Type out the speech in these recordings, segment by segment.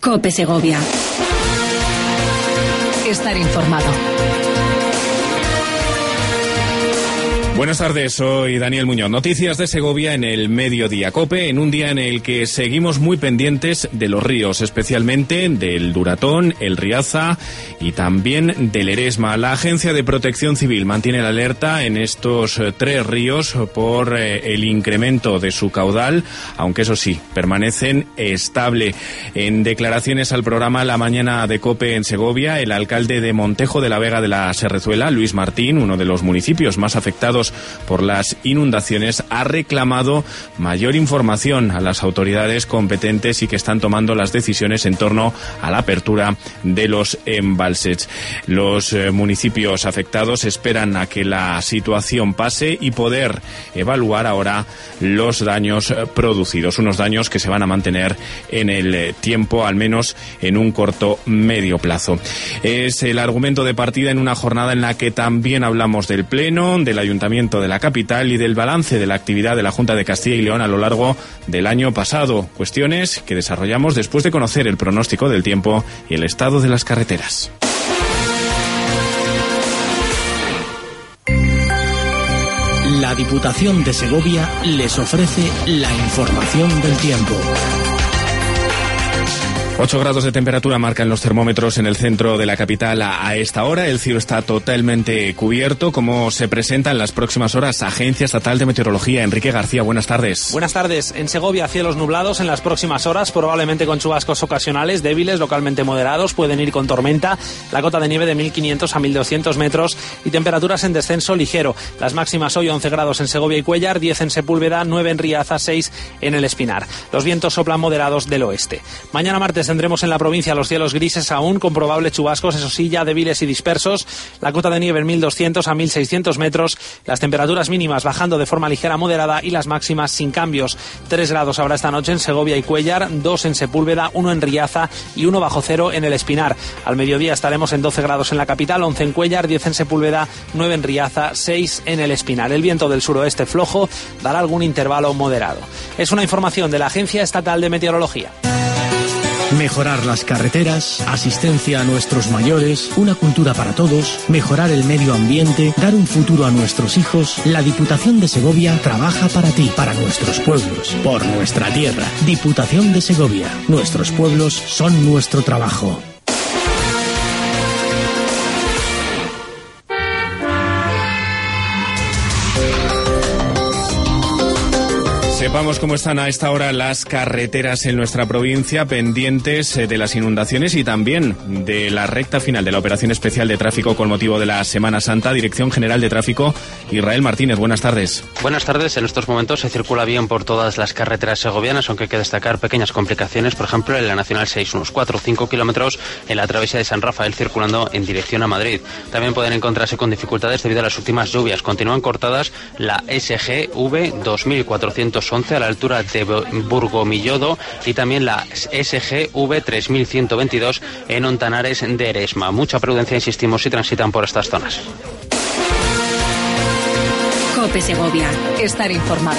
COPE Segovia. Estar informado. Buenas tardes, soy Daniel Muñoz. Noticias de Segovia en el Mediodía COPE, en un día en el que seguimos muy pendientes de los ríos, especialmente del Duratón, el Riaza y también del Eresma. La Agencia de Protección Civil mantiene la alerta en estos 3 ríos por el incremento de su caudal, aunque eso sí, permanecen estable. En declaraciones al programa La Mañana de COPE en Segovia, el alcalde de Montejo de la Vega de la Serrezuela, Luis Martín, uno de los municipios más afectados por las inundaciones, ha reclamado mayor información a las autoridades competentes y que están tomando las decisiones en torno a la apertura de los embalses. Los municipios afectados esperan a que la situación pase y poder evaluar ahora los daños producidos, unos daños que se van a mantener en el tiempo, al menos en un corto medio plazo. Es el argumento de partida en una jornada en la que también hablamos del Pleno, del Ayuntamiento de la capital y del balance de la actividad de la Junta de Castilla y León a lo largo del año pasado. Cuestiones que desarrollamos después de conocer el pronóstico del tiempo y el estado de las carreteras. La Diputación de Segovia les ofrece la información del tiempo. 8 grados de temperatura marcan los termómetros en el centro de la capital a esta hora. El cielo está totalmente cubierto. ¿Cómo se presenta en las próximas horas? Agencia Estatal de Meteorología. Enrique García, buenas tardes. Buenas tardes. En Segovia, cielos nublados en las próximas horas, probablemente con chubascos ocasionales, débiles, localmente moderados. Pueden ir con tormenta. La cota de nieve de 1.500 a 1.200 metros y temperaturas en descenso ligero. Las máximas hoy 11 grados en Segovia y Cuéllar, 10 en Sepúlveda, 9 en Riaza, 6 en el Espinar. Los vientos soplan moderados del oeste. Mañana martes tendremos en la provincia los cielos grises aún, con probables chubascos, eso sí, ya débiles y dispersos. La cota de nieve en 1.200 a 1.600 metros. Las temperaturas mínimas bajando de forma ligera moderada y las máximas sin cambios. 3 grados habrá esta noche en Segovia y Cuéllar, 2 en Sepúlveda, 1 en Riaza y 1 bajo cero en el Espinar. Al mediodía estaremos en 12 grados en la capital, 11 en Cuéllar, 10 en Sepúlveda, 9 en Riaza, 6 en el Espinar. El viento del suroeste flojo dará algún intervalo moderado. Es una información de la Agencia Estatal de Meteorología. Mejorar las carreteras, asistencia a nuestros mayores, una cultura para todos, mejorar el medio ambiente, dar un futuro a nuestros hijos. La Diputación de Segovia trabaja para ti, para nuestros pueblos, por nuestra tierra. Diputación de Segovia. Nuestros pueblos son nuestro trabajo. Sepamos cómo están a esta hora las carreteras en nuestra provincia, pendientes de las inundaciones y también de la recta final de la operación especial de tráfico con motivo de la Semana Santa. Dirección General de Tráfico, Israel Martínez, buenas tardes. Buenas tardes. En estos momentos se circula bien por todas las carreteras segovianas, aunque hay que destacar pequeñas complicaciones, por ejemplo en la Nacional 6, unos 4 o 5 kilómetros en la travesía de San Rafael circulando en dirección a Madrid. También pueden encontrarse con dificultades debido a las últimas lluvias. Continúan cortadas la SGV 2411 a la altura de Burgomillodo y también la SGV 3122 en Ontanares de Eresma. Mucha prudencia, insistimos, si transitan por estas zonas. COPE Segovia. Estar informado.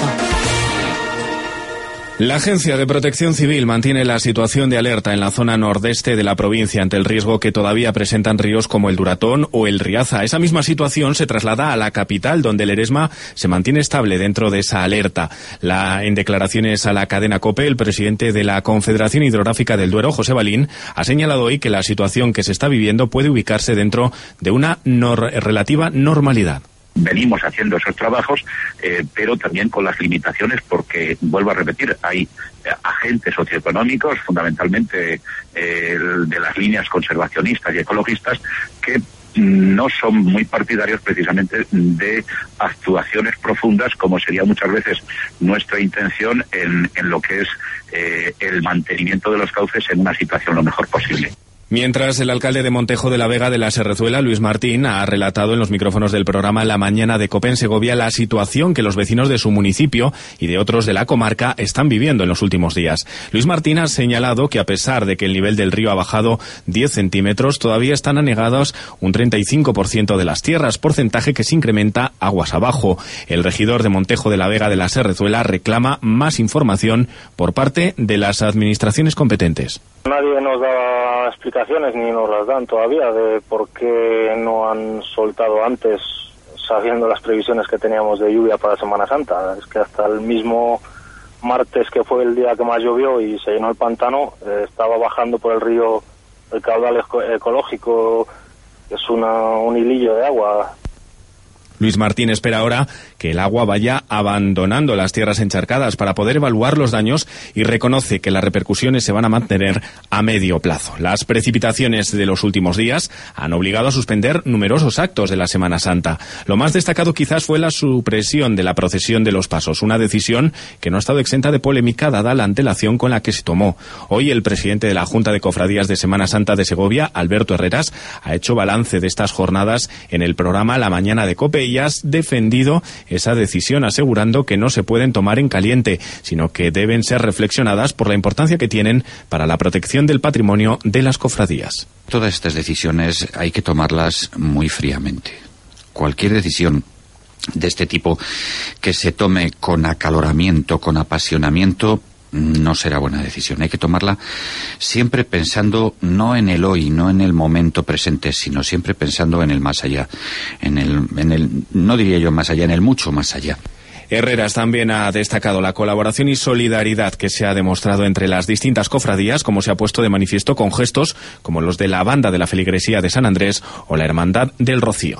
La Agencia de Protección Civil mantiene la situación de alerta en la zona nordeste de la provincia ante el riesgo que todavía presentan ríos como el Duratón o el Riaza. Esa misma situación se traslada a la capital, donde el Eresma se mantiene estable dentro de esa alerta. En declaraciones a la cadena COPE, el presidente de la Confederación Hidrográfica del Duero, José Balín, ha señalado hoy que la situación que se está viviendo puede ubicarse dentro de una relativa normalidad. Venimos haciendo esos trabajos, pero también con las limitaciones, porque, vuelvo a repetir, hay agentes socioeconómicos, fundamentalmente de las líneas conservacionistas y ecologistas, que no son muy partidarios precisamente de actuaciones profundas, como sería muchas veces nuestra intención en lo que es el mantenimiento de los cauces en una situación lo mejor posible. Mientras, el alcalde de Montejo de la Vega de la Serrezuela, Luis Martín, ha relatado en los micrófonos del programa La Mañana de COPE en Segovia la situación que los vecinos de su municipio y de otros de la comarca están viviendo en los últimos días. Luis Martín ha señalado que a pesar de que el nivel del río ha bajado 10 centímetros, todavía están anegados un 35% de las tierras, porcentaje que se incrementa aguas abajo. El regidor de Montejo de la Vega de la Serrezuela reclama más información por parte de las administraciones competentes. Nadie nos da explicaciones ni nos las dan todavía de por qué no han soltado antes, sabiendo las previsiones que teníamos de lluvia para Semana Santa. Es que hasta el mismo martes, que fue el día que más llovió y se llenó el pantano, estaba bajando por el río el caudal ecológico, es un hilillo de agua. Luis Martín espera ahora que el agua vaya abandonando las tierras encharcadas para poder evaluar los daños y reconoce que las repercusiones se van a mantener a medio plazo. Las precipitaciones de los últimos días han obligado a suspender numerosos actos de la Semana Santa. Lo más destacado quizás fue la supresión de la procesión de los Pasos, una decisión que no ha estado exenta de polémica dada la antelación con la que se tomó. Hoy el presidente de la Junta de Cofradías de Semana Santa de Segovia, Alberto Herreras, ha hecho balance de estas jornadas en el programa La Mañana de COPE y ha defendido esa decisión, asegurando que no se pueden tomar en caliente, sino que deben ser reflexionadas por la importancia que tienen para la protección del patrimonio de las cofradías. Todas estas decisiones hay que tomarlas muy fríamente. Cualquier decisión de este tipo que se tome con acaloramiento, con apasionamiento, no será buena decisión. Hay que tomarla siempre pensando no en el hoy, no en el momento presente, sino siempre pensando en el más allá, no diría yo más allá, en el mucho más allá. Herreras también ha destacado la colaboración y solidaridad que se ha demostrado entre las distintas cofradías, como se ha puesto de manifiesto con gestos como los de la Banda de la Feligresía de San Andrés o la Hermandad del Rocío.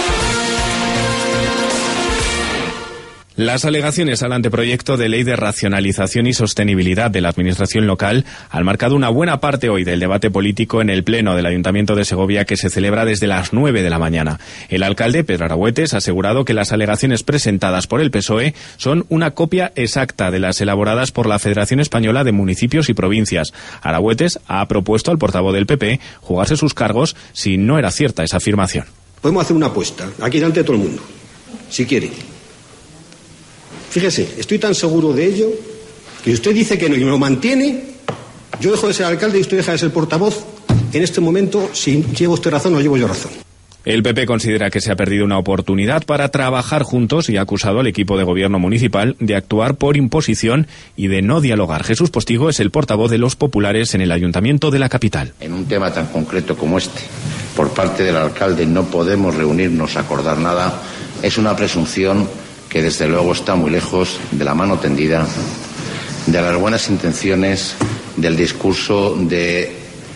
Las alegaciones al anteproyecto de ley de racionalización y sostenibilidad de la administración local han marcado una buena parte hoy del debate político en el Pleno del Ayuntamiento de Segovia, que se celebra desde las 9 de la mañana. El alcalde, Pedro Aragüetes, ha asegurado que las alegaciones presentadas por el PSOE son una copia exacta de las elaboradas por la Federación Española de Municipios y Provincias. Aragüetes ha propuesto al portavoz del PP jugarse sus cargos si no era cierta esa afirmación. Podemos hacer una apuesta, aquí delante de todo el mundo, si quiere. Fíjese, estoy tan seguro de ello que usted dice que no y me lo mantiene, yo dejo de ser alcalde y usted deja de ser portavoz. En este momento, si llevo usted razón o llevo yo razón. El PP considera que se ha perdido una oportunidad para trabajar juntos y ha acusado al equipo de gobierno municipal de actuar por imposición y de no dialogar. Jesús Postigo es el portavoz de los populares en el Ayuntamiento de la capital. En un tema tan concreto como este, por parte del alcalde no podemos reunirnos a acordar nada, es una presunción que desde luego está muy lejos de la mano tendida, de las buenas intenciones, del discurso de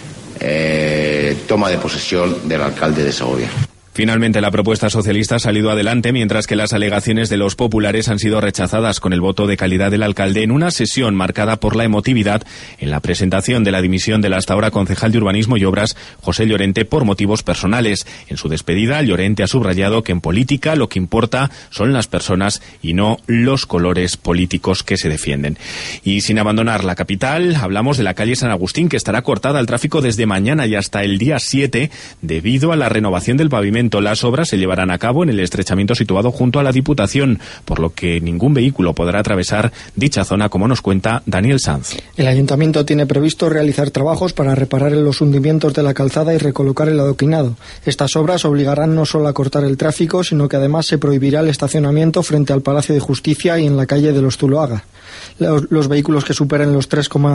toma de posesión del alcalde de Segovia. Finalmente, la propuesta socialista ha salido adelante, mientras que las alegaciones de los populares han sido rechazadas con el voto de calidad del alcalde en una sesión marcada por la emotividad en la presentación de la dimisión del hasta ahora concejal de Urbanismo y Obras, José Llorente, por motivos personales. En su despedida, Llorente ha subrayado que en política lo que importa son las personas y no los colores políticos que se defienden. Y sin abandonar la capital, hablamos de la calle San Agustín, que estará cortada al tráfico desde mañana y hasta el día 7 debido a la renovación del pavimento. Las obras se llevarán a cabo en el estrechamiento situado junto a la Diputación, por lo que ningún vehículo podrá atravesar dicha zona, como nos cuenta Daniel Sanz. El Ayuntamiento tiene previsto realizar trabajos para reparar los hundimientos de la calzada y recolocar el adoquinado. Estas obras obligarán no solo a cortar el tráfico, sino que además se prohibirá el estacionamiento frente al Palacio de Justicia y en la calle de los Zuloaga. Los vehículos que superen los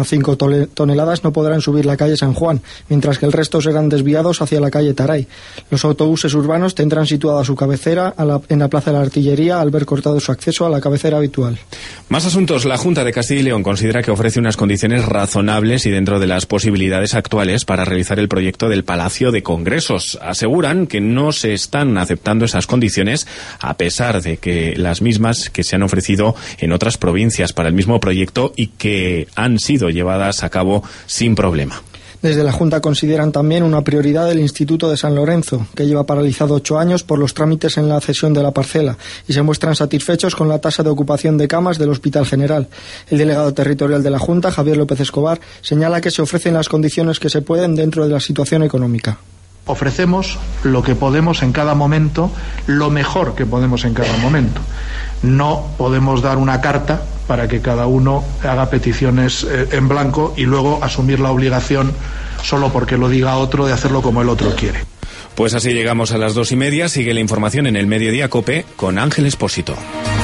3,5 toneladas no podrán subir la calle San Juan, mientras que el resto serán desviados hacia la calle Taray. Los autobuses urbanos tendrán situada su cabecera en la Plaza de la Artillería, al ver cortado su acceso a la cabecera habitual. Más asuntos. La Junta de Castilla y León considera que ofrece unas condiciones razonables y dentro de las posibilidades actuales para realizar el proyecto del Palacio de Congresos. Aseguran que no se están aceptando esas condiciones, a pesar de que las mismas que se han ofrecido en otras provincias para el mismo proyecto y que han sido llevadas a cabo sin problema. Desde la Junta consideran también una prioridad el Instituto de San Lorenzo, que lleva paralizado 8 años por los trámites en la cesión de la parcela, y se muestran satisfechos con la tasa de ocupación de camas del Hospital General. El delegado territorial de la Junta, Javier López Escobar, señala que se ofrecen las condiciones que se pueden dentro de la situación económica. Ofrecemos lo que podemos en cada momento, lo mejor que podemos en cada momento. No podemos dar una carta para que cada uno haga peticiones en blanco y luego asumir la obligación, solo porque lo diga otro, de hacerlo como el otro quiere. Pues así llegamos a las 2:30. Sigue la información en el Mediodía COPE con Ángel Expósito.